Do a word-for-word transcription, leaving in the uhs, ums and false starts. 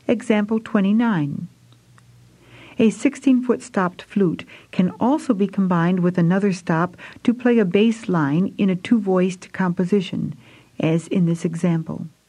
Example twenty-nine. A sixteen-foot stopped flute can also be combined with another stop to play a bass line in a two-voiced composition, as in this example.